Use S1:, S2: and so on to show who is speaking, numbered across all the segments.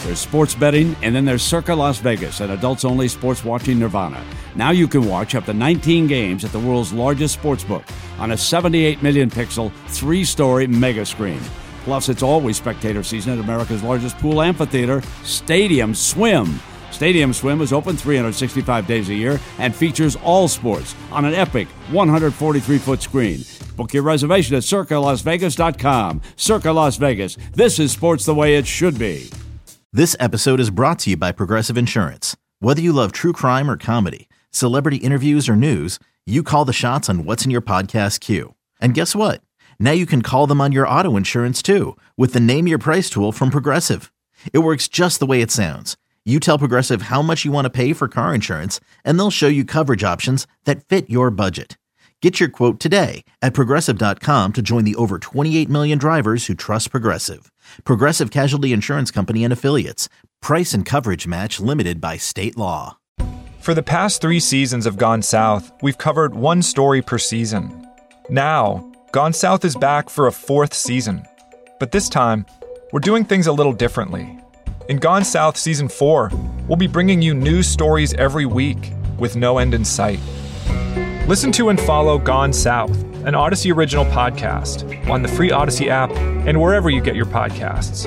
S1: There's sports betting, and then there's Circa Las Vegas, an adults-only sports watching nirvana. Now you can watch up to 19 games at the world's largest sportsbook on a 78 million pixel, 3-story mega screen. Plus, it's always spectator season at America's largest pool amphitheater, Stadium Swim. Stadium Swim is open 365 days a year and features all sports on an epic 143-foot screen. Book your reservation at CircaLasVegas.com. Circa Las Vegas. This is sports the way it should be.
S2: This episode is brought to you by Progressive Insurance. Whether you love true crime or comedy, celebrity interviews or news, you call the shots on what's in your podcast queue. And guess what? Now you can call them on your auto insurance too with the Name Your Price tool from Progressive. It works just the way it sounds. You tell Progressive how much you want to pay for car insurance, and they'll show you coverage options that fit your budget. Get your quote today at Progressive.com to join the over 28 million drivers who trust Progressive. Progressive Casualty Insurance Company and Affiliates. Price and coverage match limited by state law.
S3: For the past 3 seasons of Gone South, we've covered one story per season. Now, Gone South is back for a 4th season. But this time, we're doing things a little differently. In Gone South Season 4, we'll be bringing you new stories every week with no end in sight. Listen to and follow Gone South, an Odyssey original podcast, on the free Odyssey app and wherever you get your podcasts.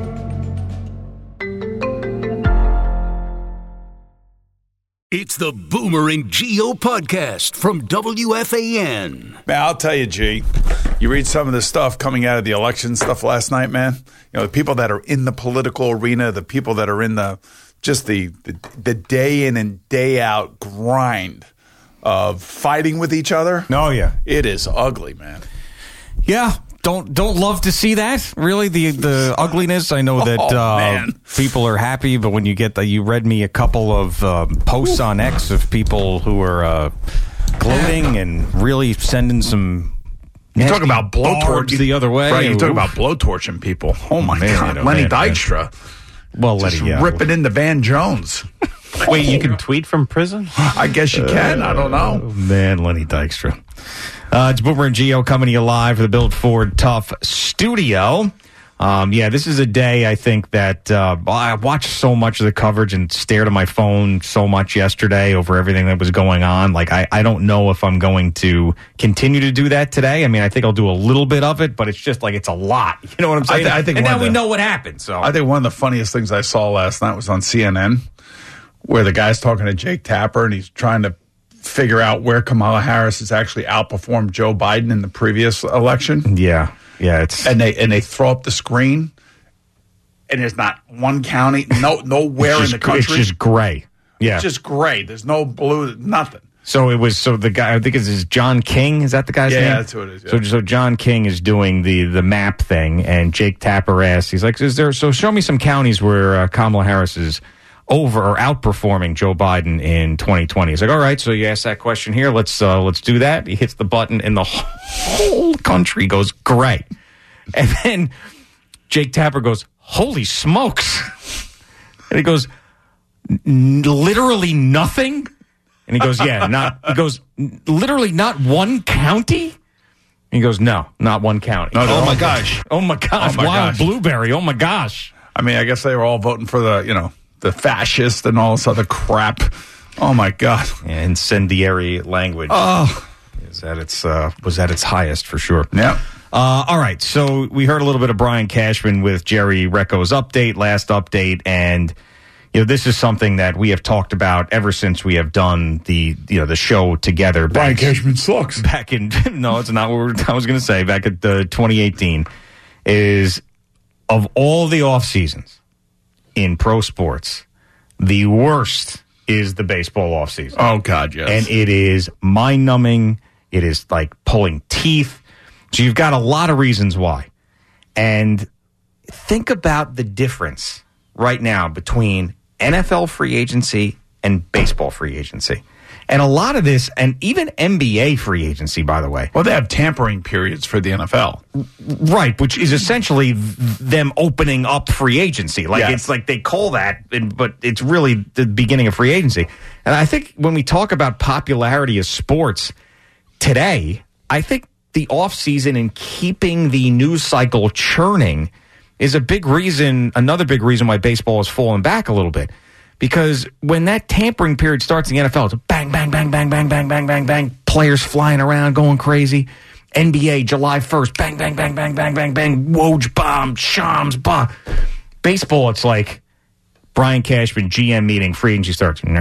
S4: It's the Boomer and Geo podcast from WFAN.
S5: Man, I'll tell you, G, you read some of the stuff coming out of the election stuff last night, man. You know, the people that are in the political arena, the people that are in the day in and day out grind of fighting with each other.
S6: Oh, yeah.
S5: It is ugly, man.
S6: Yeah. Don't love to see that. Really, the ugliness. I know that people are happy, but when you get you read me a couple of posts on X of people who are gloating and really sending some.
S5: You talk about blowtorch
S6: the other way,
S5: right? You talk about blowtorching people. Oh my God, Lenny Dykstra.
S6: Well, Lenny,
S5: ripping into Van Jones.
S7: Wait, you can tweet from prison?
S5: I guess you can. I don't know.
S6: Man, Lenny Dykstra. It's Boomer and Geo coming to you live for the Built Ford Tough studio. This is a day I think that I watched so much of the coverage and stared at my phone so much yesterday over everything that was going on. Like, I don't know if I'm going to continue to do that today. I mean, I think I'll do a little bit of it, but it's just like it's a lot. You know what I'm saying?
S5: I think
S6: and now we know what happened. So
S5: I think one of the funniest things I saw last night was on CNN, where the guy's talking to Jake Tapper and he's trying to figure out where Kamala Harris has actually outperformed Joe Biden in the previous election.
S6: Yeah, it's
S5: and they throw up the screen, and there's not one county, nowhere in the country.
S6: It's just gray. Yeah,
S5: it's just gray. There's no blue, nothing.
S6: So the guy, I think is John King. Is that the guy's name?
S5: Yeah, that's who it is. Yeah.
S6: So John King is doing the map thing, and Jake Tapper asks, he's like, show me some counties where Kamala Harris is over or outperforming Joe Biden in 2020. He's like, all right, so you asked that question here. Let's do that. He hits the button and the whole country goes gray. And then Jake Tapper goes, holy smokes. And he goes, literally nothing? And he goes, literally not one county? And he goes, no, not one county.
S5: No,
S6: oh my gosh. Wild blueberry. Oh my gosh.
S5: I mean, I guess they were all voting for the fascist and all this other crap. Oh my God!
S6: Yeah, incendiary language.
S5: Oh,
S6: was at its highest for sure.
S5: Yeah.
S6: All right. So we heard a little bit of Brian Cashman with Jerry Recco's last update, and this is something that we have talked about ever since we have done the show together.
S5: Brian Cashman sucks.
S6: Back in no, it's not what I was going to say. Back at 2018, is of all the off seasons in pro sports, the worst is the baseball offseason.
S5: Oh, God, yes.
S6: And it is mind-numbing. It is like pulling teeth. So you've got a lot of reasons why. And think about the difference right now between NFL free agency and baseball free agency. And a lot of this, and even NBA free agency, by the way.
S5: Well, they have tampering periods for the NFL.
S6: Right, which is essentially them opening up free agency. Like, It's like they call that, but it's really the beginning of free agency. And I think when we talk about popularity of sports today, I think the offseason and keeping the news cycle churning is another big reason why baseball has fallen back a little bit. Because when that tampering period starts in the NFL, it's bang, bang, bang, bang, bang, bang, bang, bang, bang, players flying around, going crazy. NBA, July 1st, bang, bang, bang, bang, bang, bang, bang, Woj bomb, Shams, bah. Baseball, it's like Brian Cashman, GM meeting, free agency starts. And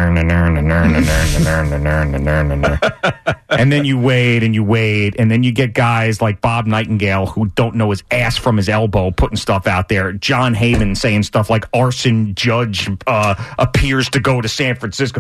S6: then you wait, and then you get guys like Bob Nightingale who don't know his ass from his elbow putting stuff out there. John Heyman saying stuff like Arson Judge appears to go to San Francisco.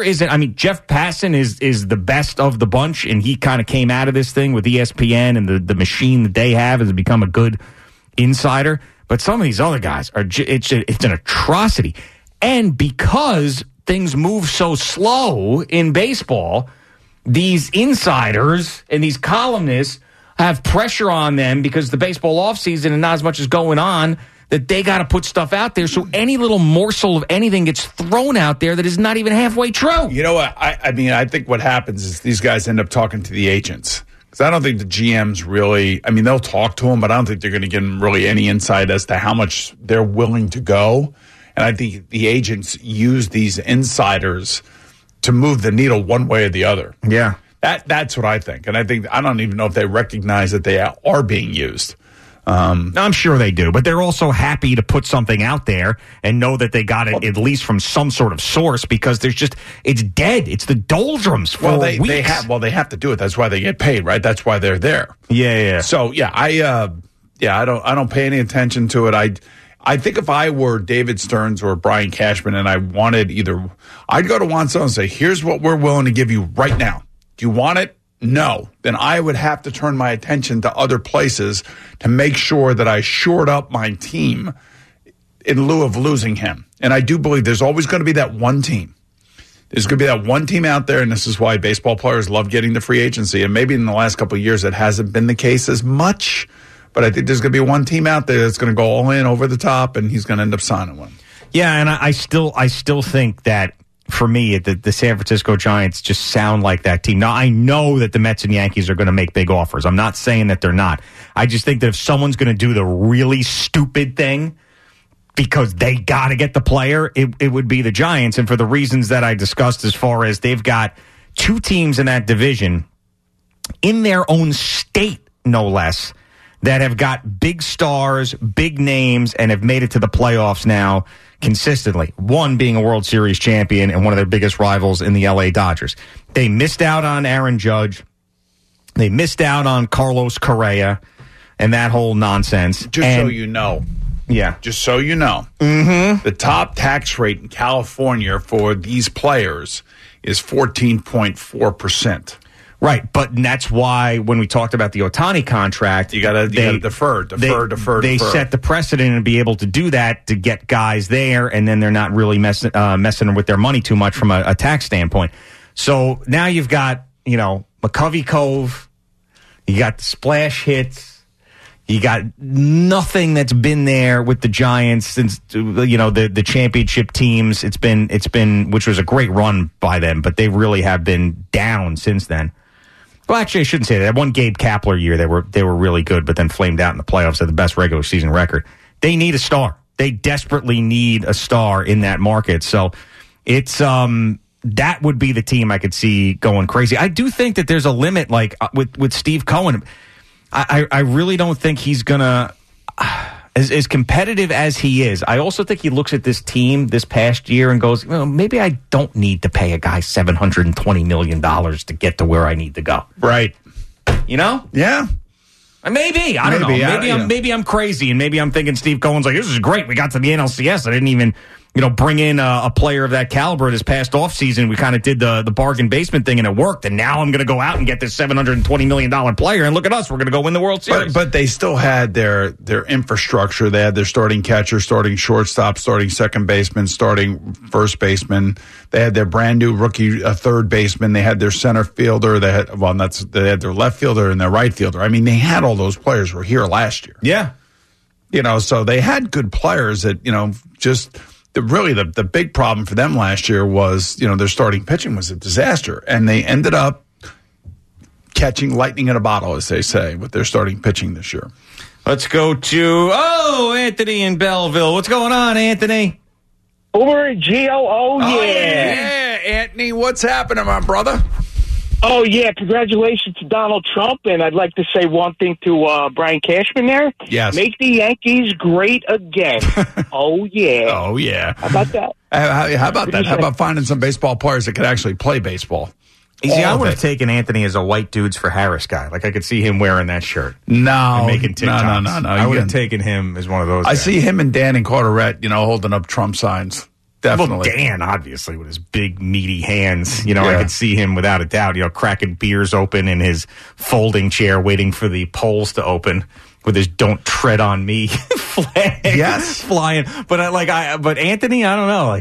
S6: Jeff Passan is the best of the bunch, and he kind of came out of this thing with ESPN and the machine that they have has become a good insider. But some of these other guys it's an atrocity. And because things move so slow in baseball, these insiders and these columnists have pressure on them because the baseball offseason and not as much is going on that they got to put stuff out there. So any little morsel of anything gets thrown out there that is not even halfway true.
S5: You know what? I think what happens is these guys end up talking to the agents. Because I don't think the GMs really, they'll talk to them, but I don't think they're going to give them really any insight as to how much they're willing to go. And I think the agents use these insiders to move the needle one way or the other.
S6: Yeah.
S5: That's what I think. And I don't even know if they recognize that they are being used.
S6: I'm sure they do, but they're also happy to put something out there and know that they got it at least from some sort of source because it's dead. It's the doldrums for weeks.
S5: They have to do it. That's why they get paid, right? That's why they're there.
S6: Yeah.
S5: So I don't pay any attention to it. I think if I were David Stearns or Brian Cashman and I wanted I'd go to Juan Soto and say, here's what we're willing to give you right now. Do you want it? No. Then I would have to turn my attention to other places to make sure that I shored up my team in lieu of losing him. And I do believe there's always going to be that one team. There's going to be that one team out there, and this is why baseball players love getting the free agency. And maybe in the last couple of years it hasn't been the case as much, but I think there's going to be one team out there that's going to go all in over the top, and he's going to end up signing one.
S6: Yeah, and I still think that, for me, the San Francisco Giants just sound like that team. Now, I know that the Mets and Yankees are going to make big offers. I'm not saying that they're not. I just think that if someone's going to do the really stupid thing because they got to get the player, it would be the Giants. And for the reasons that I discussed, as far as they've got two teams in that division in their own state, no less, that have got big stars, big names, and have made it to the playoffs now consistently. One being a World Series champion and one of their biggest rivals in the LA Dodgers. They missed out on Aaron Judge. They missed out on Carlos Correa and that whole nonsense.
S5: So you know.
S6: Yeah.
S5: Just so you know. Mm-hmm. The top tax rate in California for these players is 14.4%.
S6: Right, but that's why when we talked about the Ohtani contract,
S5: you got to defer.
S6: They set the precedent and be able to do that to get guys there, and then they're not really messing with their money too much from a tax standpoint. So now you've got McCovey Cove, you got the splash hits, you got nothing that's been there with the Giants since the championship teams. It's been which was a great run by them, but they really have been down since then. Well, actually, I shouldn't say that. One Gabe Kapler year, they were really good, but then flamed out in the playoffs at the best regular season record. They need a star. They desperately need a star in that market. So it's that would be the team I could see going crazy. I do think that there's a limit, like with Steve Cohen. I really don't think he's gonna. As competitive as he is, I also think he looks at this team this past year and goes, maybe I don't need to pay a guy $720 million to get to where I need to go.
S5: Right.
S6: Yeah. Maybe. I don't know. Maybe I'm crazy, and maybe I'm thinking Steve Cohen's like, this is great. We got to the NLCS. I didn't even bring in a player of that caliber this past offseason. We kind of did the bargain basement thing, and it worked. And now I'm going to go out and get this $720 million player, and look at us. We're going to go win the World Series.
S5: But they still had their infrastructure. They had their starting catcher, starting shortstop, starting second baseman, starting first baseman. They had their brand new rookie third baseman. They had their center fielder. They had their left fielder and their right fielder. I mean, they had all those players who were here last year.
S6: Yeah.
S5: So they had good players that, just... Really, the big problem for them last year was, their starting pitching was a disaster. And they ended up catching lightning in a bottle, as they say, with their starting pitching this year.
S6: Let's go to, Anthony in Belleville. What's going on, Anthony?
S8: Over at GOO, yeah.
S5: Yeah, Anthony, what's happening, my brother?
S8: Oh, yeah, congratulations to Donald Trump, and I'd like to say one thing to Brian Cashman there.
S5: Yes.
S8: Make the Yankees great again. Oh, yeah.
S5: Oh, yeah.
S8: How about that?
S5: How about that? How about finding some baseball players that could actually play baseball?
S6: See, I would have taken Anthony as a white dudes for Harris guy. Like, I could see him wearing that shirt.
S5: No.
S6: And making TikToks.
S5: No.
S6: I would have taken him as one of those guys.
S5: I see him and Dan and Carteret, holding up Trump signs. Definitely.
S6: Well, Dan, obviously, with his big, meaty hands. I could see him without a doubt, cracking beers open in his folding chair, waiting for the polls to open with his "Don't Tread on Me" flag.
S5: Yes.
S6: Flying. But Anthony, I don't know.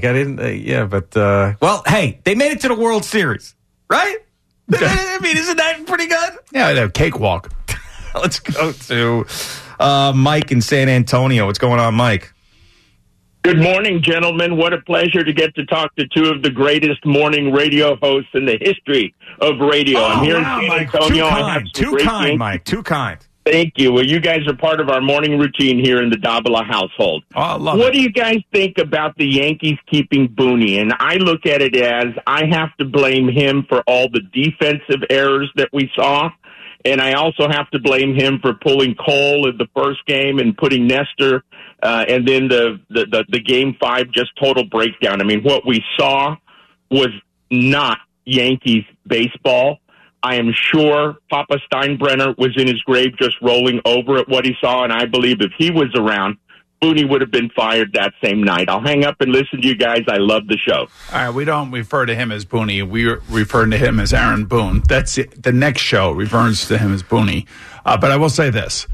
S6: Well, hey, they made it to the World Series, right? I mean, isn't that pretty good?
S5: Yeah, the cakewalk.
S6: Let's go to Mike in San Antonio. What's going on, Mike?
S9: Good morning, gentlemen. What a pleasure to get to talk to two of the greatest morning radio hosts in the history of radio. I'm here in San Antonio.
S6: Too kind, Mike. Too kind.
S9: Thank you. Well, you guys are part of our morning routine here in the Davila household.
S5: Oh, I love
S9: What do you guys think about the Yankees keeping Booney? And I look at it as I have to blame him for all the defensive errors that we saw. And I also have to blame him for pulling Cole in the first game and putting Nestor, and then the Game 5 just total breakdown. I mean, what we saw was not Yankees baseball. I am sure Papa Steinbrenner was in his grave just rolling over at what he saw, and I believe if he was around, Booney would have been fired that same night. I'll hang up and listen to you guys. I love the show.
S5: All right, we don't refer to him as Booney. We refer to him as Aaron Boone. That's it. The next show refers to him as Booney. But I will say this.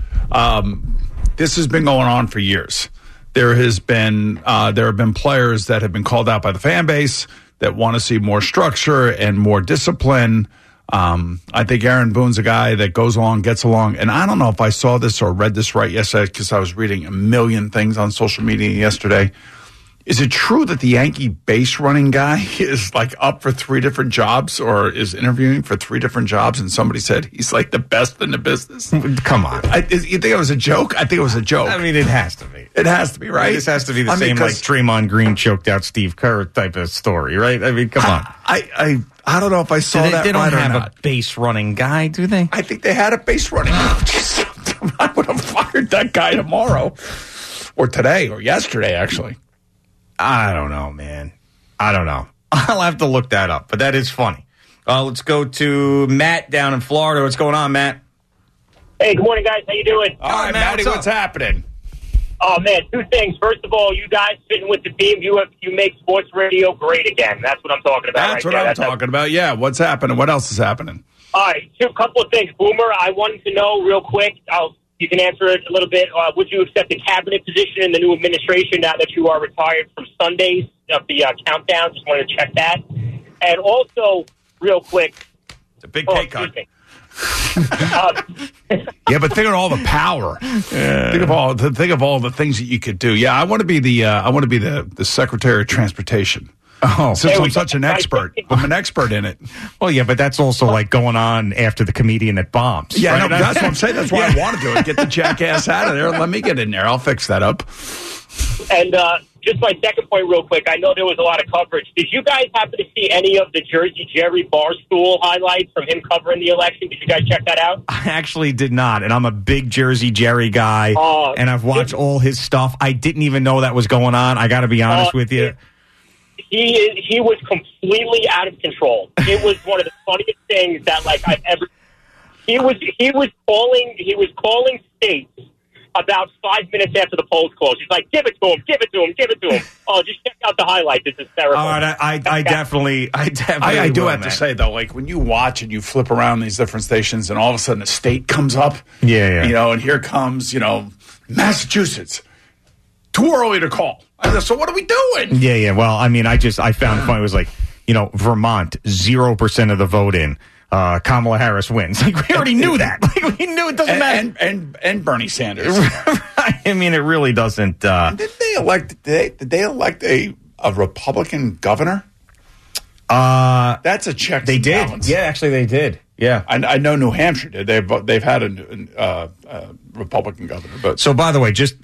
S5: This has been going on for years. There have been players that have been called out by the fan base that want to see more structure and more discipline. I think Aaron Boone's a guy that goes along, gets along. And I don't know if I saw this or read this right yesterday because I was reading a million things on social media yesterday. Is it true that the Yankee base running guy is like up for 3 different jobs or is interviewing for 3 different jobs? And somebody said he's like the best in the business.
S6: Come on.
S5: You think it was a joke? I think it was a joke.
S6: I mean, it has to be.
S5: It has to be, right?
S6: This has to be the same like Draymond Green choked out Steve Kerr type of story, right? I mean, come on.
S5: I don't know if I saw that
S6: they don't
S5: right or
S6: have
S5: not.
S6: a base running guy, do they?
S5: I think they had a base running guy. I would have fired that guy tomorrow or today or yesterday, actually.
S6: I don't know, man. I don't know. I'll have to look that up, but that is funny. Let's go to Matt down in Florida. What's going on, Matt?
S8: Hey, good morning, guys. How you doing?
S5: All right, Matty, what's happening?
S8: Oh, man, 2 things. First of all, you guys sitting with the team, you make sports radio great again. That's what I'm talking about.
S5: That's what I'm talking about. Yeah, what's happening? What else is happening?
S8: All right, a couple of things. Boomer, I wanted to know real quick. You can answer it a little bit. Would you accept a cabinet position in the new administration now that you are retired from Sundays of the countdown? Just wanted to check that. And also, real quick.
S6: It's a big pay cut.
S5: Yeah, but think of all the power. Think of all the things that you could do. Yeah, I want to be the Secretary of Transportation. Oh, since I'm such an expert, I'm an expert in it.
S6: Well, yeah, but that's also like going on after the comedian that bombs.
S5: Yeah,
S6: right?
S5: no, that's what I'm saying. That's why I want to do it. Get the jackass out of there. Let me get in there. I'll fix that up.
S8: And just my second point real quick. I know there was a lot of coverage. Did you guys happen to see any of the Jersey Jerry Barstool highlights from him covering the election? Did you guys check that out?
S6: I actually did not, and I'm a big Jersey Jerry guy, and I've watched all his stuff. I didn't even know that was going on. I got to be honest with you.
S8: He was completely out of control. It was one of the funniest things that I've ever. He was calling states about 5 minutes after the polls closed. He's like, give it to him, give it to him, give it to him. Oh, just check out the highlight. This is terrible.
S6: All right, I definitely
S5: I do have to say though, like when you watch and you flip around these different stations, and all of a sudden a state comes up, and here comes Massachusetts. Too early to call. So what are we doing?
S6: Yeah. Well, I mean, I found it funny. It was like, Vermont, 0% of the vote in. Kamala Harris wins. Like, we already knew that. Like, we knew it doesn't matter.
S5: And Bernie Sanders.
S6: I mean, it really doesn't.
S5: Did they elect a Republican governor? That's a check.
S6: They did.
S5: Balance.
S6: Yeah, actually, they did. Yeah.
S5: I know New Hampshire did. They've had a Republican governor. But
S6: so, by the way, just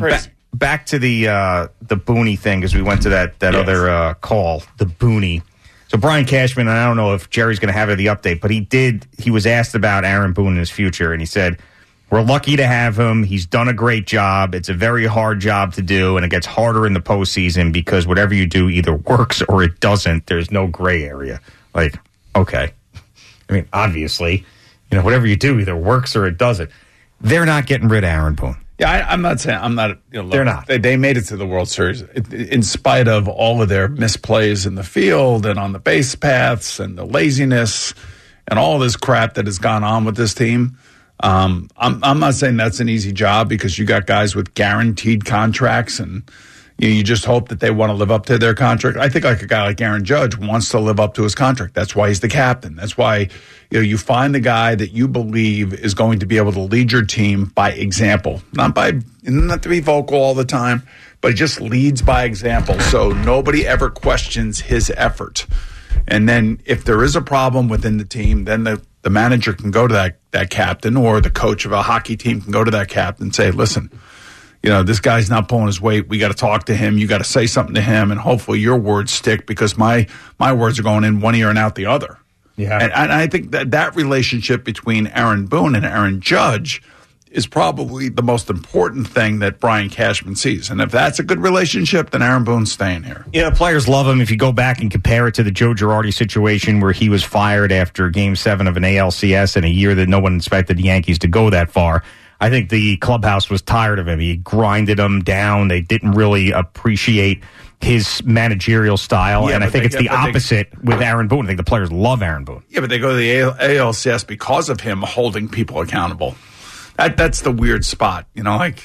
S6: back to the Booney thing, because we went to that other call, the Booney. So Brian Cashman, and I don't know if Jerry's going to have the update, but he was asked about Aaron Boone and his future, and he said, we're lucky to have him. He's done a great job. It's a very hard job to do, and it gets harder in the postseason because whatever you do either works or it doesn't. There's no gray area. Like, okay. I mean, obviously, whatever you do either works or it doesn't. They're not getting rid of Aaron Boone.
S5: Yeah, I'm not saying look,
S6: they're not.
S5: They made it to the World Series in spite of all of their misplays in the field and on the base paths and the laziness and all this crap that has gone on with this team. I'm not saying that's an easy job because you got guys with guaranteed contracts and you just hope that they want to live up to their contract. I think like a guy like Aaron Judge wants to live up to his contract. That's why he's the captain. That's why you find the guy that you believe is going to be able to lead your team by example, not to be vocal all the time, but he just leads by example. So nobody ever questions his effort. And then if there is a problem within the team, then the manager can go to that captain, or the coach of a hockey team can go to that captain and say, listen, this guy's not pulling his weight. We got to talk to him. You got to say something to him, and hopefully your words stick because my words are going in one ear and out the other. Yeah. And I think that relationship between Aaron Boone and Aaron Judge is probably the most important thing that Brian Cashman sees. And if that's a good relationship, then Aaron Boone's staying here.
S6: Yeah, players love him. If you go back and compare it to the Joe Girardi situation where he was fired after Game 7 of an ALCS in a year that no one expected the Yankees to go that far, I think the clubhouse was tired of him. He grinded them down. They didn't really appreciate his managerial style, and I think it's the opposite with Aaron Boone. I think the players love Aaron Boone.
S5: Yeah, but they go to the ALCS because of him holding people accountable. That's the weird spot, I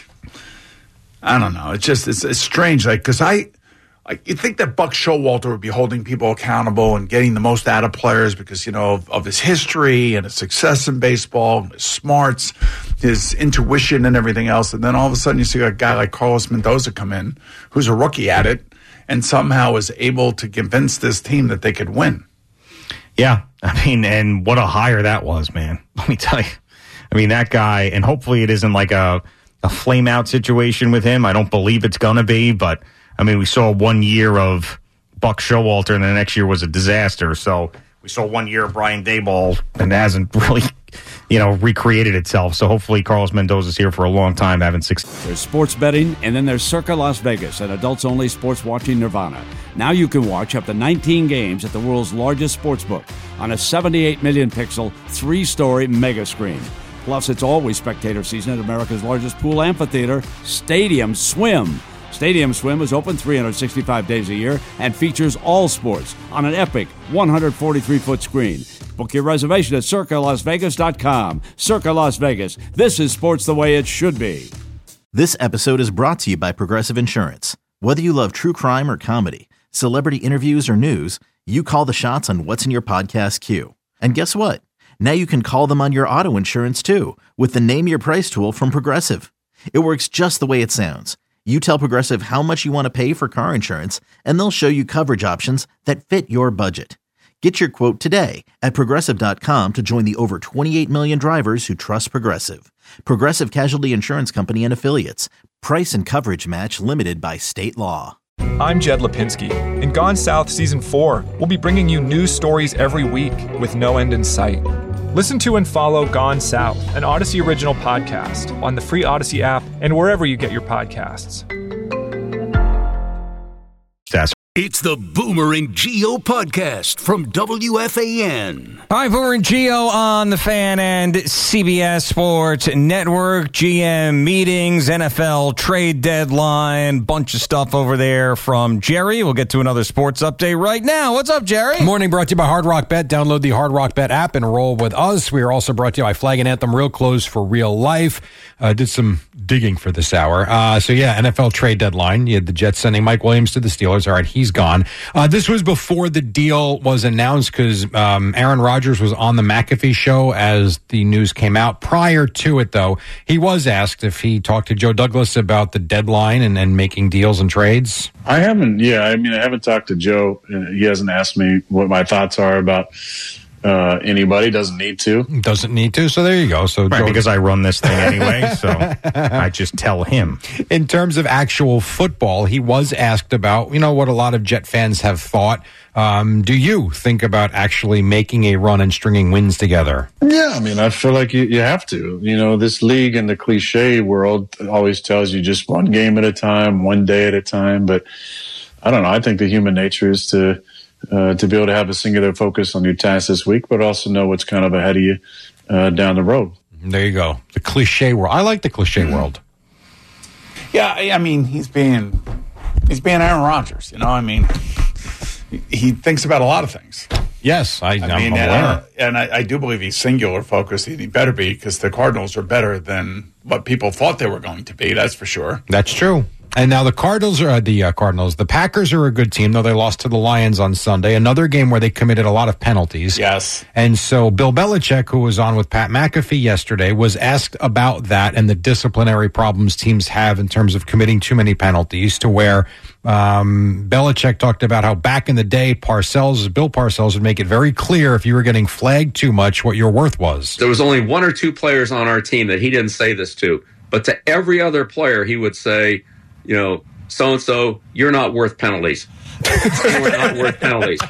S5: don't know. It's strange, because you think that Buck Showalter would be holding people accountable and getting the most out of players because, of his history and his success in baseball, his smarts, his intuition and everything else. And then all of a sudden you see a guy like Carlos Mendoza come in, who's a rookie at it, and somehow is able to convince this team that they could win.
S6: Yeah, and what a hire that was, man. Let me tell you. That guy, and hopefully it isn't like a flame-out situation with him. I don't believe it's going to be, but, we saw 1 year of Buck Showalter, and the next year was a disaster. So we saw 1 year of Brian Daboll, and it hasn't really, recreated itself. So hopefully Carlos Mendoza's here for a long time, having success.
S1: There's sports betting, and then there's Circa Las Vegas, an adults-only sports watching nirvana. Now you can watch up to 19 games at the world's largest sports book on a 78 million pixel, 3-story mega screen. Plus, it's always spectator season at America's largest pool amphitheater, Stadium Swim. Stadium Swim is open 365 days a year and features all sports on an epic 143-foot screen. Book your reservation at CircaLasVegas.com. Circa Las Vegas. This is sports the way it should be.
S2: This episode is brought to you by Progressive Insurance. Whether you love true crime or comedy, celebrity interviews or news, you call the shots on what's in your podcast queue. And guess what? Now you can call them on your auto insurance too with the Name Your Price tool from Progressive. It works just the way it sounds. You tell Progressive how much you want to pay for car insurance, and they'll show you coverage options that fit your budget. Get your quote today at Progressive.com to join the over 28 million drivers who trust Progressive. Progressive Casualty Insurance Company and Affiliates. Price and coverage match limited by state law.
S3: I'm Jed Lipinski. In Gone South Season 4, we'll be bringing you news stories every week with no end in sight. Listen to and follow Gone South, an Odyssey original podcast, on the free Odyssey app and wherever you get your podcasts.
S4: It's the Boomer and Geo podcast from WFAN.
S10: Hi, Boomer and Geo on the Fan and CBS Sports Network. GM meetings, NFL trade deadline, bunch of stuff over there from Jerry. We'll get to another sports update right now. What's up, Jerry?
S11: Morning brought to you by Hard Rock Bet. Download the Hard Rock Bet app and roll with us. We are also brought to you by Flag and Anthem, real clothes for real life. Did some digging for this hour. NFL trade deadline. You had the Jets sending Mike Williams to the Steelers. All right, he's gone. This was before the deal was announced because Aaron Rodgers was on the McAfee show as the news came out. Prior to it, though, he was asked if he talked to Joe Douglas about the deadline and making deals and trades.
S12: I haven't. Yeah, I haven't talked to Joe. He hasn't asked me what my thoughts are about anybody. Doesn't need to.
S11: Doesn't need to. So there you go. So
S6: right, because I run this thing anyway, so I just tell him.
S11: In terms of actual football, he was asked about, what a lot of Jet fans have thought. Do you think about actually making a run and stringing wins together?
S12: Yeah, I mean, I feel like you have to. This league in the cliche world always tells you just one game at a time, one day at a time. But I don't know. I think the human nature is to be able to have a singular focus on your task this week, but also know what's kind of ahead of you down the road.
S11: There you go. The cliche world. I like the cliche world.
S5: Yeah, I mean, he's being Aaron Rodgers. He thinks about a lot of things.
S11: Yes, I'm aware.
S5: And I do believe he's singular focused. He better be, because the Cardinals are better than what people thought they were going to be. That's for sure.
S11: That's true. And now the the Packers are a good team, though they lost to the Lions on Sunday. Another game where they committed a lot of penalties.
S5: Yes.
S11: And so Bill Belichick, who was on with Pat McAfee yesterday, was asked about that and the disciplinary problems teams have in terms of committing too many penalties, to where Belichick talked about how back in the day, Bill Parcells would make it very clear if you were getting flagged too much what your worth was.
S13: There was only one or two players on our team that he didn't say this to, but to every other player he would say, so-and-so, you're not worth penalties. You're not worth penalties.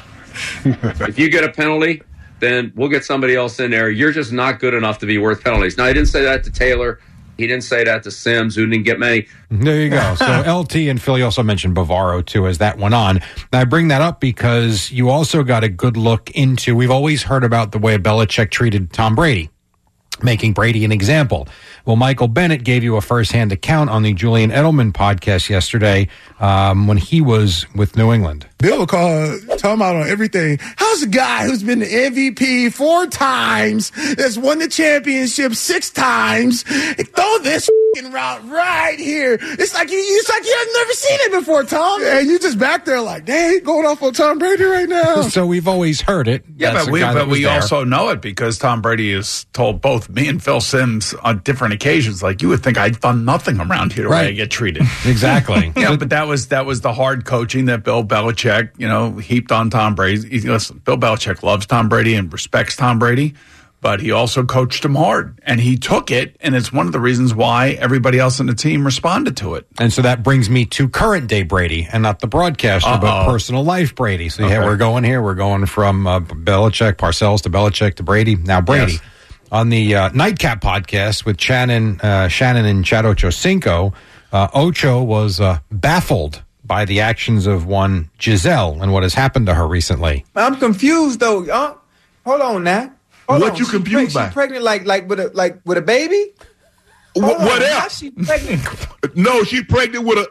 S13: If you get a penalty, then we'll get somebody else in there. You're just not good enough to be worth penalties. Now, he didn't say that to Taylor. He didn't say that to Sims, who didn't get many.
S11: There you go. So LT and Philly also mentioned Bavaro, too, as that went on. Now, I bring that up because you also got a good look into, we've always heard about the way Belichick treated Tom Brady, making Brady an example. Well, Michael Bennett gave you a firsthand account on the Julian Edelman podcast yesterday when he was with New England.
S14: Bill will call Tom out on everything. How's a guy who's been the MVP 4 times, that's won the championship 6 times, throw this route right here? It's like you have never seen it before, Tom. And you just back there like, dang, going off on Tom Brady right now.
S11: So we've always heard it.
S5: Yeah, but we also know it because Tom Brady has told both me and Phil Sims on different occasions, like, you would think I'd done nothing around here the way I get treated.
S11: Exactly.
S5: Yeah, but that was the hard coaching that Bill Belichick, heaped on Tom Brady. Listen, Bill Belichick loves Tom Brady and respects Tom Brady, but he also coached him hard, and he took it, and it's one of the reasons why everybody else on the team responded to it.
S11: And so that brings me to current day Brady, and not the broadcaster, but personal life Brady. So yeah, we're going here. We're going from Belichick, Parcells to Belichick to Brady. Now Brady. Yes. On the Nightcap podcast with Shannon and Chad Ochocinco, Ocho was baffled by the actions of one Giselle and what has happened to her recently.
S15: I'm confused though. Hold on now.
S14: What you confused by?
S15: She's pregnant like with a baby?
S14: What else?
S15: She pregnant?
S14: No, she's pregnant with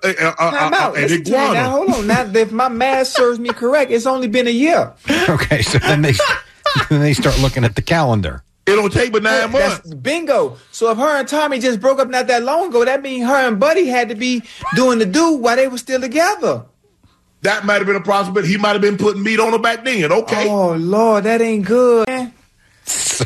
S14: an iguana.
S15: Now, hold on. Now, if my math serves me correct, it's only been a year.
S11: Okay, so then they start looking at the calendar.
S14: It'll take but 9 months.
S15: That's bingo. So if her and Tommy just broke up not that long ago, that means her and Buddy had to be doing the do while they were still together.
S14: That might have been a possibility. He might have been putting meat on her back then. Okay.
S15: Oh, Lord, that ain't good, man.
S11: So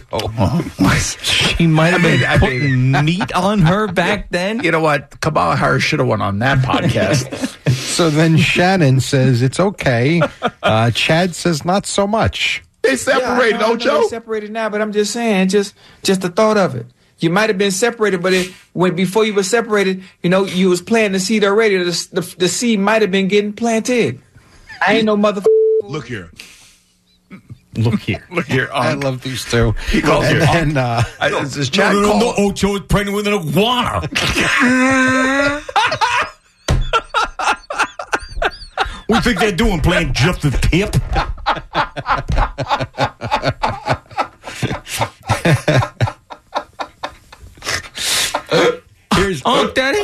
S11: she might have been putting meat on her back then.
S5: You know what? Kamala Harris should have went on that podcast.
S11: So then Shannon says it's okay. Chad says not so much.
S14: They separated, Ocho.
S15: They separated now, but I'm just saying, just the thought of it. You might have been separated, but before you were separated, you was planting the seed already. The seed might have been getting planted. I ain't no motherfucker.
S14: Look here.
S11: I love these two.
S5: He calls here.
S11: And
S10: no, Ocho is pregnant with an iguana. What do you think they're doing, playing just the tip? That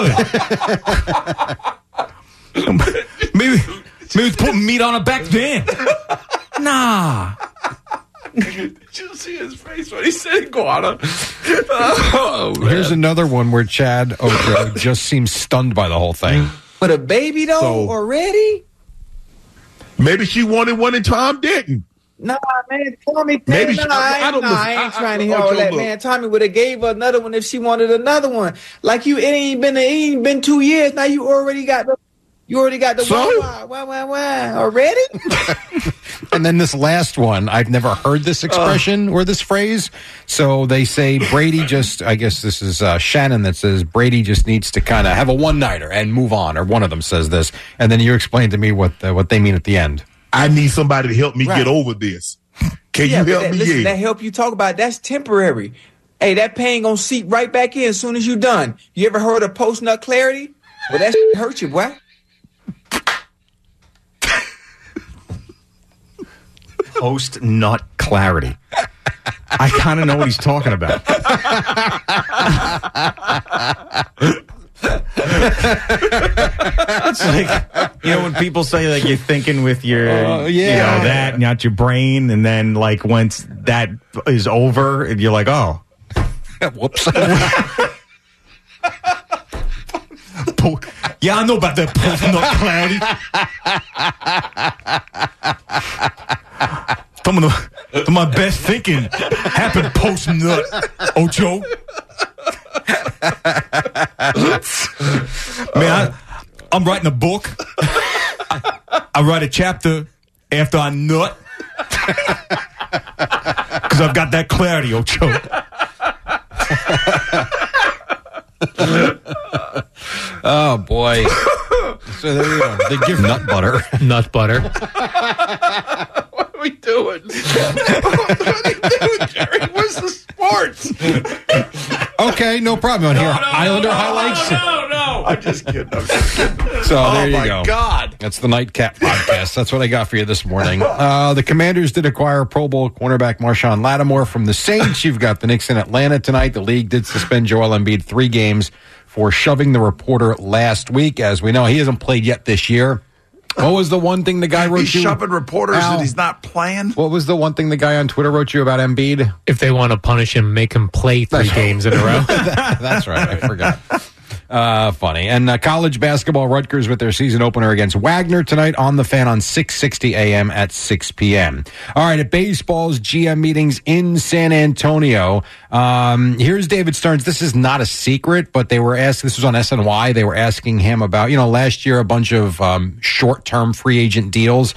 S10: ain't good. Maybe it's putting meat on her back then. Nah.
S5: Did you see his face when he said iguana?
S11: Here's another one where Chad Ocho just seems stunned by the whole thing.
S15: But a baby, though, already?
S14: Maybe she wanted one and Tom didn't.
S15: Nah, man, Tommy.
S14: Maybe
S15: I ain't trying to hear all that, man. Tommy would have gave her another one if she wanted another one. Like it ain't been 2 years. Now you already got the. You already got the
S14: so?
S15: wah already?
S11: And then this last one, I've never heard this expression or this phrase. So they say Brady just, I guess this is Shannon that says Brady just needs to kind of have a one-nighter and move on, or one of them says this. And then you explain to me what they mean at the end.
S14: I need somebody to help me get over this. Can you help me?
S15: Listen, that help you talk about, that's temporary. Hey, that pain gonna seep right back in as soon as you done. You ever heard of post-nut clarity? Well, that shit hurt you, boy.
S6: Post-nut clarity. I kind of know what he's talking about. It's like, when people say like you're thinking with your, that, not your brain, and then like once that is over, and you're like, oh,
S11: whoops.
S6: Yeah, I know about that post-nut clarity. Some of my best thinking happened post-nut, Ocho. Man, I'm writing a book. I write a chapter after I nut. Because I've got that clarity, Ocho.
S11: Oh, boy. So there you go. They give nut butter.
S7: Nut butter.
S5: What are we doing? What are you doing, Jerry? Where's the sports?
S11: Okay, no problem. Here, Islander highlights.
S5: No. I'm just kidding.
S11: So there you go.
S5: Oh, my God.
S11: That's the Nightcap Podcast. That's what I got for you this morning. The Commanders did acquire Pro Bowl cornerback Marshawn Lattimore from the Saints. You've got the Knicks in Atlanta tonight. The league did suspend Joel Embiid 3 games for shoving the reporter last week. As we know, he hasn't played yet this year. What was the one thing the guy wrote
S5: He's
S11: you?
S5: shoving reporters
S11: Al,
S5: that he's not playing?
S11: What was the one thing the guy on Twitter wrote you about Embiid?
S7: If they want to punish him, make him play 3 games in a row.
S11: That's right. I forgot. Funny. And college basketball, Rutgers with their season opener against Wagner tonight on the Fan on 660 a.m. at 6 p.m. All right, at baseball's GM meetings in San Antonio, here's David Stearns. This is not a secret, but they were asked, this was on SNY, they were asking him about, last year a bunch of short-term free agent deals.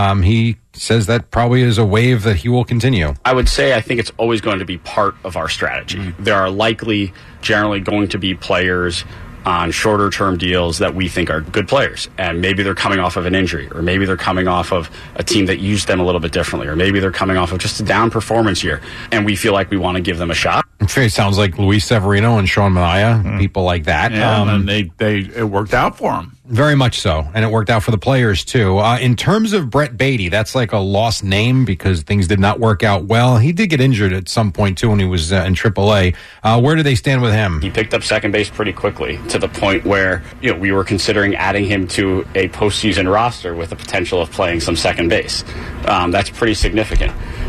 S11: He says that probably is a wave that he will continue.
S16: I would say I think it's always going to be part of our strategy. There are likely generally going to be players on shorter term deals that we think are good players, and maybe they're coming off of an injury, or maybe they're coming off of a team that used them a little bit differently, or maybe they're coming off of just a down performance year, and we feel like we want to give them a shot.
S11: I'm sure it sounds like Luis Severino and Sean Manaea, people like that.
S5: Yeah, and it worked out for them.
S11: Very much so, and it worked out for the players, too. In terms of Brett Beatty, that's like a lost name because things did not work out well. He did get injured at some point, too, when he was in AAA. Where do they stand with him?
S16: He picked up second base pretty quickly to the point where we were considering adding him to a postseason roster with the potential of playing some second base. That's pretty significant.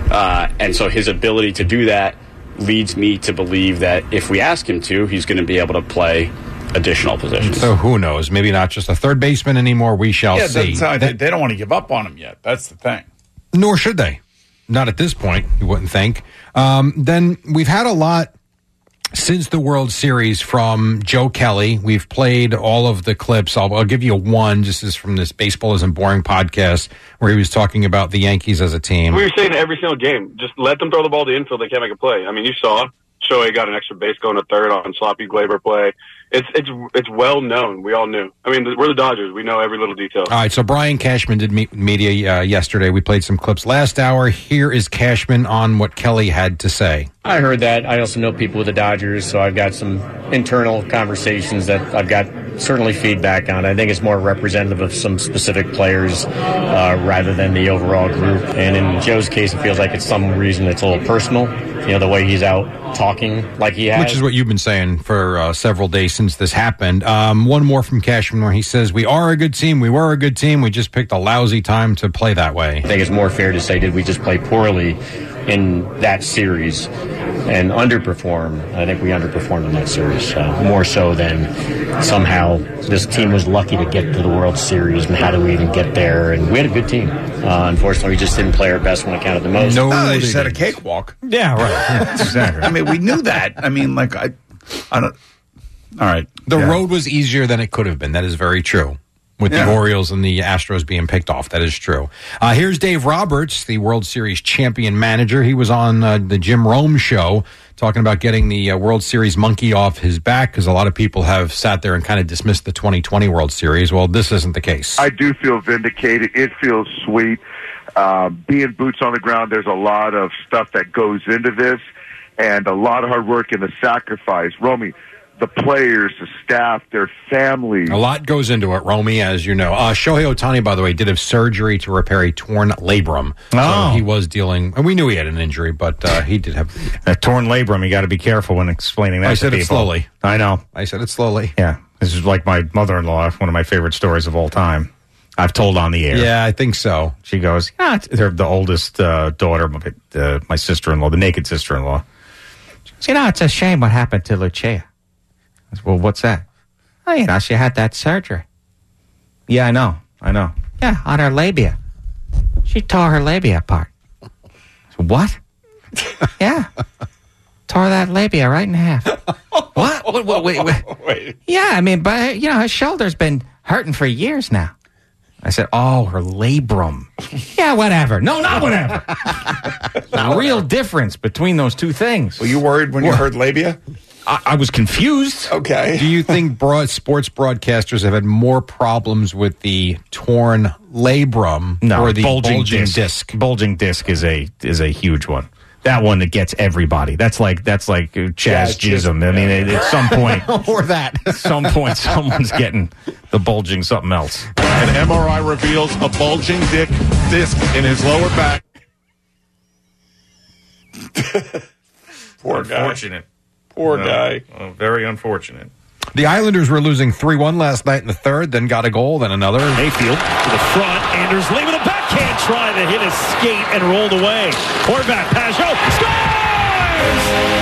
S16: And so his ability to do that leads me to believe that if we ask him to, he's going to be able to play additional positions.
S11: So who knows? Maybe not just a third baseman anymore. We shall see.
S5: They don't want to give up on him yet. That's the thing.
S11: Nor should they. Not at this point, you wouldn't think. Then we've had a lot since the World Series from Joe Kelly. We've played all of the clips. I'll give you one. This is from this Baseball Isn't Boring podcast where he was talking about the Yankees as a team.
S17: We were saying every single game, just let them throw the ball to the infield. They can't make a play. I mean, you saw Shohei got an extra base going to third on sloppy Glaber play. It's well known. We all knew. I mean, we're the Dodgers. We know every little detail.
S11: All right, so Brian Cashman did meet media yesterday. We played some clips last hour. Here is Cashman on what Kelly had to say.
S18: I heard that. I also know people with the Dodgers, so I've got some internal conversations that I've got certainly feedback on. I think it's more representative of some specific players rather than the overall group. And in Joe's case, it feels like it's some reason it's a little personal, the way he's out talking like he has.
S11: Which is what you've been saying for several days since this happened. One more from Cashman where he says, we are a good team. We were a good team. We just picked a lousy time to play that way.
S18: I think it's more fair to say, did we just play poorly in that series and underperform? I think we underperformed in that series, more so than somehow this team was lucky to get to the World Series and how do we even get there? And we had a good team. Unfortunately, we just didn't play our best when it counted the most.
S5: No, they just had a cakewalk.
S11: Yeah, right. Exactly.
S5: I mean, we knew that. I mean, I don't. All right.
S11: The road was easier than it could have been. That is very true. with the Orioles and the Astros being picked off. That is true. Here's Dave Roberts, the World Series champion manager. He was on the Jim Rome show talking about getting the World Series monkey off his back because a lot of people have sat there and kind of dismissed the 2020 World Series. Well, this isn't the case.
S19: I do feel vindicated. It feels sweet. Being boots on the ground, there's a lot of stuff that goes into this and a lot of hard work and the sacrifice. Romy, the players, the staff, their families.
S11: A lot goes into it, Romy, as you know. Shohei Ohtani, by the way, did have surgery to repair a torn labrum. So he was dealing, and we knew he had an injury, but he did have
S6: a torn labrum. You got to be careful when explaining that.
S11: I said it slowly.
S6: I know.
S11: I said it slowly.
S6: Yeah. This is like my mother-in-law, one of my favorite stories of all time. I've told on the air.
S11: Yeah, I think so.
S6: She goes, they're the oldest daughter, my sister-in-law, the naked sister-in-law. She goes, it's a shame what happened to Lucia. I said, well, what's that? Oh, she had that surgery. Yeah, I know. Yeah, on her labia. She tore her labia apart. I said, what? Yeah. Tore that labia right in half. What? Wait. Yeah, I mean, but, her shoulder's been hurting for years now. I said, her labrum. Yeah, whatever. No, not whatever. The real difference between those two things.
S5: Were you worried when you heard labia?
S6: I was confused.
S5: Okay.
S11: Do you think sports broadcasters have had more problems with the torn labrum or the bulging disc?
S6: Bulging disc is a huge one. That one that gets everybody. That's like Chaz Chisholm. I mean, at some point,
S11: or that.
S6: At some point, someone's getting the bulging something else.
S20: An MRI reveals a bulging disc in his lower back.
S5: Poor guy.
S6: Unfortunate.
S5: Poor guy.
S6: Very unfortunate.
S11: The Islanders were losing 3-1 last night in the third, then got a goal, then another.
S21: Mayfield to the front. Anders Lee with a backhand try that hit his skate and rolled away. Horvat, Pajot scores!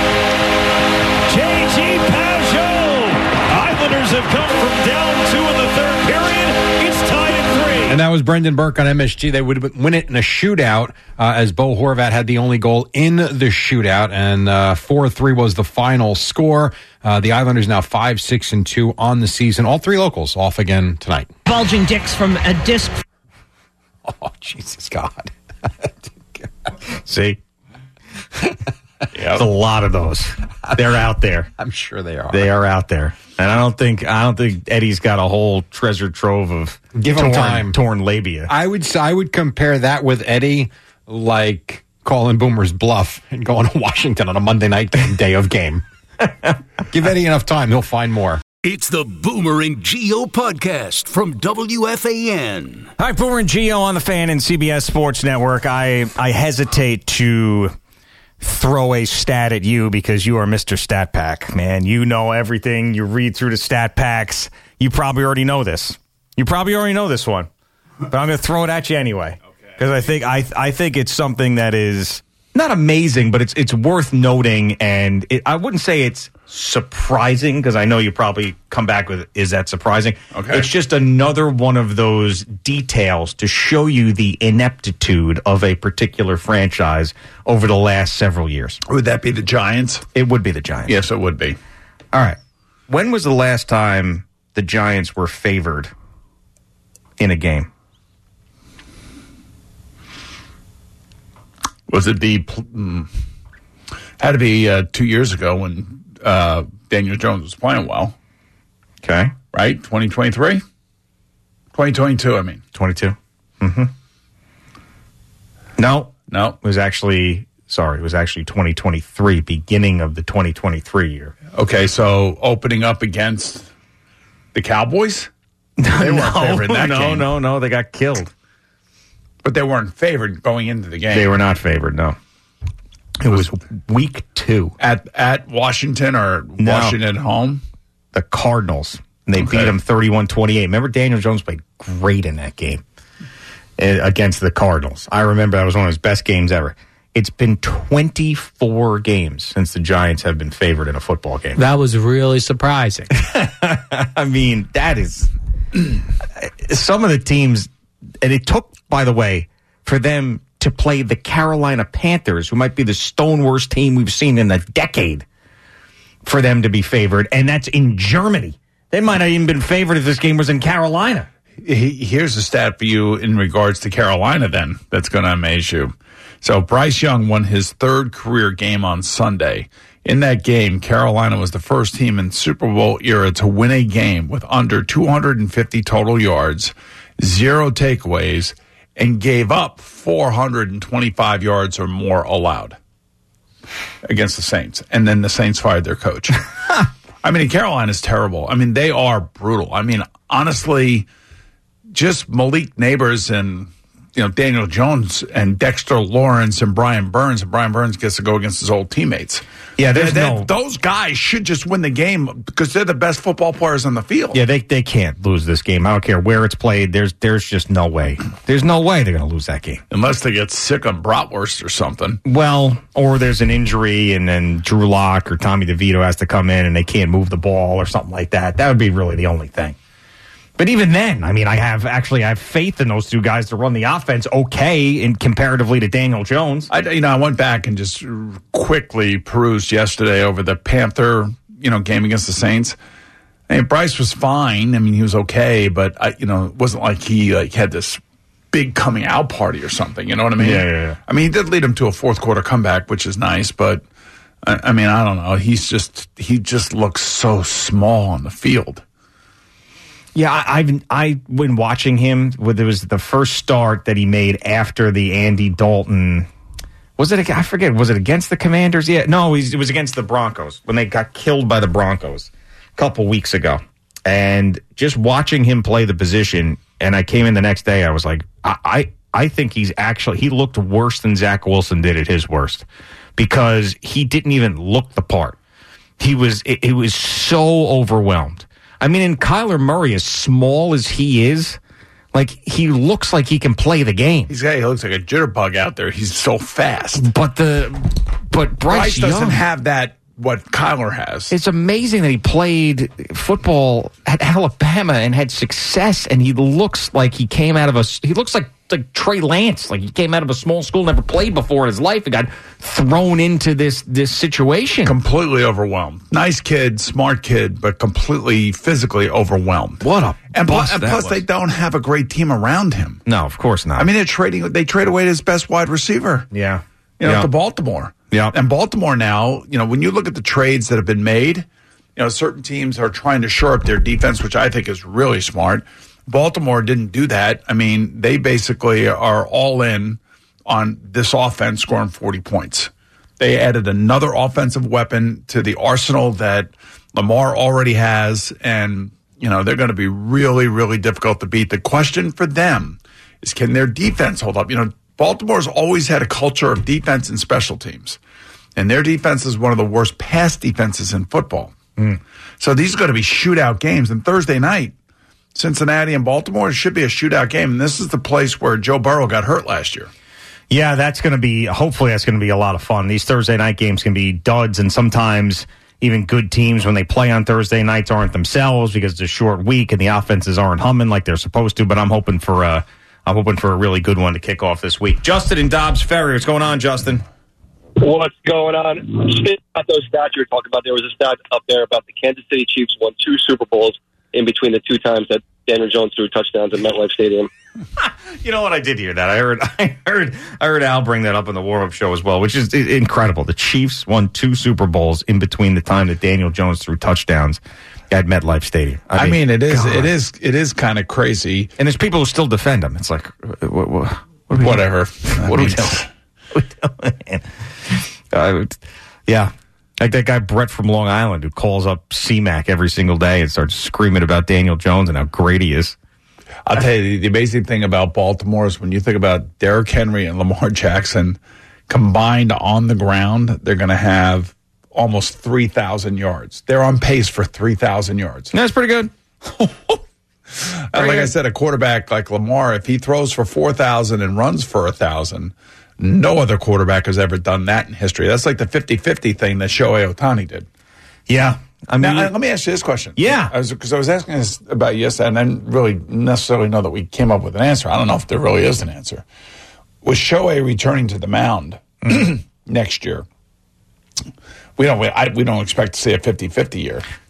S21: J.G. Pajot! Islanders have come from down 2 in the third period. It's tied at 3.
S11: And that was Brendan Burke on MSG. They would win it in a shootout as Bo Horvat had the only goal in the shootout, and 4-3 was the final score. The Islanders now 5-6-2 on the season. All 3 locals off again tonight.
S22: Bulging dicks from a disc.
S11: Oh, Jesus God.
S6: See? There's a lot of those. They're out there.
S11: I'm sure they are.
S6: They are out there. And I don't think Eddie's got a whole treasure trove of torn labia.
S11: I would compare that with Eddie like calling Boomer's bluff and going to Washington on a Monday night day of game. Give Eddie enough time, he'll find more.
S4: It's the Boomer and Geo podcast from WFAN.
S10: Hi, Boomer and Geo on the Fan and CBS Sports Network. I hesitate to throw a stat at you because you are Mr. Stat Pack, man. You know everything. You read through the stat packs. You probably already know this. You probably already know this one. But I'm going to throw it at you anyway. Because I think it's something that is
S6: not amazing, but it's worth noting, and I wouldn't say it's surprising, because I know you probably come back with, is that surprising?
S5: Okay.
S6: It's just another one of those details to show you the ineptitude of a particular franchise over the last several years.
S5: Would that be the Giants?
S6: It would be the Giants.
S5: Yes, it would be.
S6: All right. When was the last time the Giants were favored in a game?
S5: Was it had to be 2 years ago when Daniel Jones was playing well.
S6: Okay.
S5: Right? 2023? 2022, I mean.
S6: 22. Mm-hmm. No.
S5: It
S6: was actually 2023, beginning of the 2023 year.
S5: Okay, so opening up against the Cowboys? They weren't favored in that game.
S6: No, they got killed.
S5: But they weren't favored going into the game.
S6: They were not favored, no. It was week 2.
S5: At Washington or Washington at home?
S6: The Cardinals. And they beat them 31-28. Remember, Daniel Jones played great in that game against the Cardinals. I remember that was one of his best games ever. It's been 24 games since the Giants have been favored in a football game.
S7: That was really surprising.
S6: I mean, that is... some of the teams... And it took, by the way, for them to play the Carolina Panthers, who might be the stone worst team we've seen in a decade, for them to be favored. And that's in Germany. They might not even been favored if this game was in Carolina.
S5: Here's a stat for you in regards to Carolina then that's going to amaze you. So Bryce Young won his third career game on Sunday. In that game, Carolina was the first team in Super Bowl era to win a game with under 250 total yards, 0 takeaways, and gave up 425 yards or more allowed against the Saints. And then the Saints fired their coach. I mean, Carolina's terrible. I mean, they are brutal. I mean, honestly, just Malik Neighbors and Daniel Jones and Dexter Lawrence and Brian Burns gets to go against his old teammates.
S10: Yeah,
S5: those guys should just win the game because they're the best football players on the field.
S10: Yeah, they can't lose this game. I don't care where it's played. There's just no way. There's no way they're going to lose that game.
S5: Unless they get sick on bratwurst or something.
S10: Well, or there's an injury and then Drew Lock or Tommy DeVito has to come in and they can't move the ball or something like that. That would be really the only thing. But even then, I mean, I have faith in those two guys to run the offense okay in comparatively to Daniel Jones.
S5: I went back and just quickly perused yesterday over the Panther, game against the Saints. I mean, Bryce was fine. I mean, he was okay, but it wasn't like he had this big coming out party or something. You know what I mean?
S10: Yeah.
S5: I mean, he did lead him to a fourth quarter comeback, which is nice, but I mean, I don't know. He just looks so small on the field.
S10: Yeah, I've been watching him. It was the first start that he made after the Andy Dalton. Was it? I forget. Was it against the Commanders? Yeah, no, it was against the Broncos when they got killed by the Broncos a couple weeks ago. And just watching him play the position, and I came in the next day. I was like, I think he looked worse than Zach Wilson did at his worst because he didn't even look the part. It was so overwhelmed. I mean, and Kyler Murray, as small as he is, he looks like he can play the game.
S5: He looks like a jitterbug out there. He's so fast.
S10: But Bryce
S5: doesn't
S10: Young
S5: have that, what Kyler has.
S10: It's amazing that he played football at Alabama and had success, and he looks like he came out of he looks like Trey Lance, like he came out of a small school, never played before in his life, and got thrown into this situation.
S5: Completely overwhelmed. Nice kid, smart kid, but completely physically overwhelmed.
S10: What a
S5: plus they don't have a great team around him.
S10: No, of course not.
S5: I mean, they trade away his best wide receiver.
S10: Yeah.
S5: To Baltimore.
S10: Yeah.
S5: And Baltimore now, when you look at the trades that have been made, certain teams are trying to shore up their defense, which I think is really smart. Baltimore didn't do that. I mean, they basically are all in on this offense scoring 40 points. They added another offensive weapon to the arsenal that Lamar already has, and, they're going to be really, really difficult to beat. The question for them is, can their defense hold up? Baltimore's always had a culture of defense and special teams, and their defense is one of the worst pass defenses in football. So these are going to be shootout games, and Thursday night, Cincinnati and Baltimore, it should be a shootout game. And this is the place where Joe Burrow got hurt last year.
S10: Yeah, hopefully that's going to be a lot of fun. These Thursday night games can be duds, and sometimes even good teams, when they play on Thursday nights, aren't themselves because it's a short week and the offenses aren't humming like they're supposed to. But I'm hoping for a really good one to kick off this week. Justin in Dobbs Ferry. What's going on, Justin?
S8: What's going on? Speaking about those stats you were talking about, there was a stat up there about the Kansas City Chiefs won 2 Super Bowls in between the 2 times that Daniel Jones threw touchdowns at MetLife Stadium.
S10: You know what? I did hear that. I heard Al bring that up in the warm-up show as well, which is incredible. The Chiefs won 2 Super Bowls in between the time that Daniel Jones threw touchdowns at MetLife Stadium.
S5: I mean, it is kind of crazy.
S10: And there's people who still defend him. It's like,
S5: whatever.
S10: What are we doing? Yeah. Like that guy Brett from Long Island who calls up C-Mac every single day and starts screaming about Daniel Jones and how great he is.
S5: I'll tell you, the amazing thing about Baltimore is when you think about Derrick Henry and Lamar Jackson combined on the ground, they're going to have almost 3,000 yards. They're on pace for 3,000 yards.
S10: That's pretty good.
S5: I said, a quarterback like Lamar, if he throws for 4,000 and runs for 1,000, no other quarterback has ever done that in history. That's like the 50-50 thing that Shohei Ohtani did.
S10: Yeah.
S5: I mean, let me ask you this question.
S10: Yeah.
S5: Because I was asking this about yesterday, and I didn't really necessarily know that we came up with an answer. I don't know if there really is an answer. With Shohei returning to the mound next year, we don't expect to see a 50-50 year.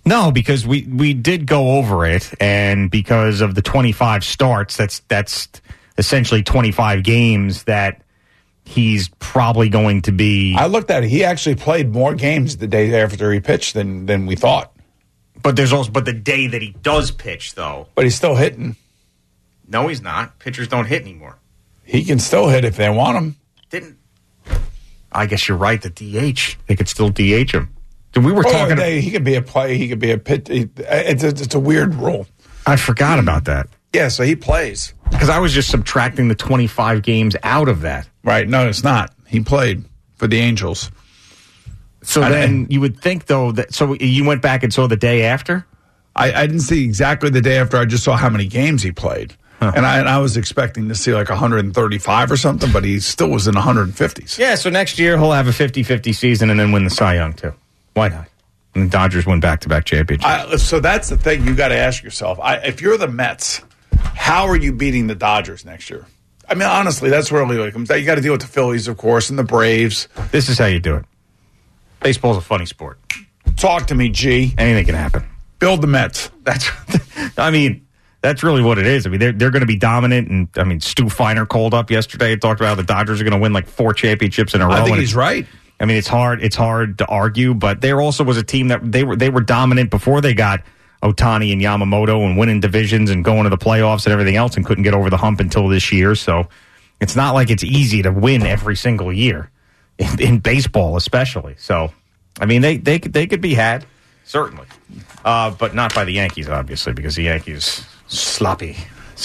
S6: No, because we did go over it, and because of the 25 starts, that's essentially 25 games that he's probably going to be.
S5: I looked at it. He actually played more games the day after he pitched than we thought.
S6: But there's also the day that he does pitch, though.
S5: But he's still hitting.
S6: No, he's not. Pitchers don't hit anymore.
S5: He can still hit if they want him.
S6: I guess you're right. The DH, they could still DH him. We were talking.
S5: He could be a play. He could be a pitch. It's a weird rule.
S6: I forgot about that.
S5: Yeah, so he plays.
S6: Because I was just subtracting the 25 games out of that.
S5: Right. No, it's not. He played for the Angels.
S6: So then you would think, though, that so you went back and saw the day after?
S5: I didn't see exactly the day after. I just saw how many games he played. Huh. And I was expecting to see like 135 or something, but he still was in the 150s.
S6: Yeah, so next year he'll have a 50-50 season and then win the Cy Young, too. Why not? And the Dodgers win back-to-back championships.
S5: So that's the thing you got to ask yourself. If you're the Mets, how are you beating the Dodgers next year? I mean, honestly, that's really what it comes down. You got to deal with the Phillies, of course, and the Braves.
S6: This is how you do it. Baseball's a funny sport.
S5: Talk to me, G.
S6: Anything can happen.
S5: Build the Mets.
S6: That's really what it is. I mean, they're going to be dominant. And I mean, Stu Feiner called up yesterday and talked about how the Dodgers are going to win like 4 championships in a row.
S5: I think he's right.
S6: I mean, it's hard to argue, but there also was a team that they were dominant before they got Ohtani and Yamamoto and winning divisions and going to the playoffs and everything else and couldn't get over the hump until this year. So it's not like it's easy to win every single year in baseball, especially. So, I mean, they could be had, certainly, but not by the Yankees, obviously, because the Yankees sloppy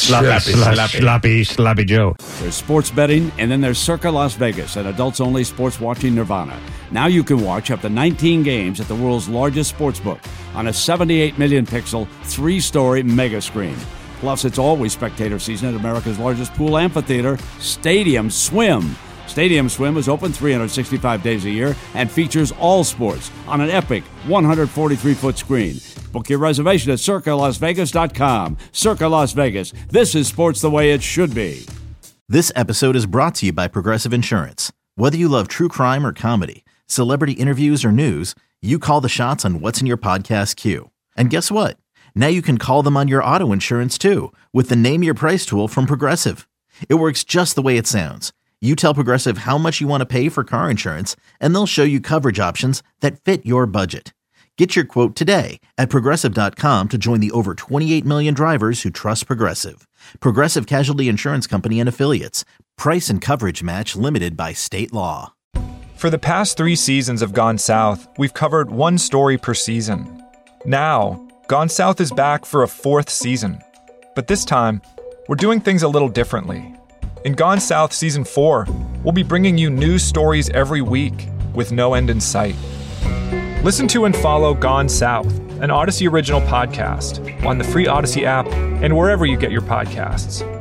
S6: Joe.
S1: There's sports betting, and then there's Circa Las Vegas, an adults-only sports watching nirvana. Now you can watch up to 19 games at the world's largest sportsbook on a 78 million pixel, 3-story mega screen. Plus, it's always spectator season at America's largest pool amphitheater, Stadium Swim. Stadium Swim is open 365 days a year and features all sports on an epic 143-foot screen. Book your reservation at CircaLasVegas.com. Circa Las Vegas. This is sports the way it should be.
S2: This episode is brought to you by Progressive Insurance. Whether you love true crime or comedy, celebrity interviews or news, you call the shots on what's in your podcast queue. And guess what? Now you can call them on your auto insurance too with the Name Your Price tool from Progressive. It works just the way it sounds. You tell Progressive how much you want to pay for car insurance, and they'll show you coverage options that fit your budget. Get your quote today at Progressive.com to join the over 28 million drivers who trust Progressive. Progressive Casualty Insurance Company and Affiliates. Price and coverage match limited by state law.
S3: For the past 3 seasons of Gone South, we've covered one story per season. Now, Gone South is back for a 4th season. But this time, we're doing things a little differently. In Gone South Season 4, we'll be bringing you news stories every week with no end in sight. Listen to and follow Gone South, an Odyssey original podcast, on the free Odyssey app and wherever you get your podcasts.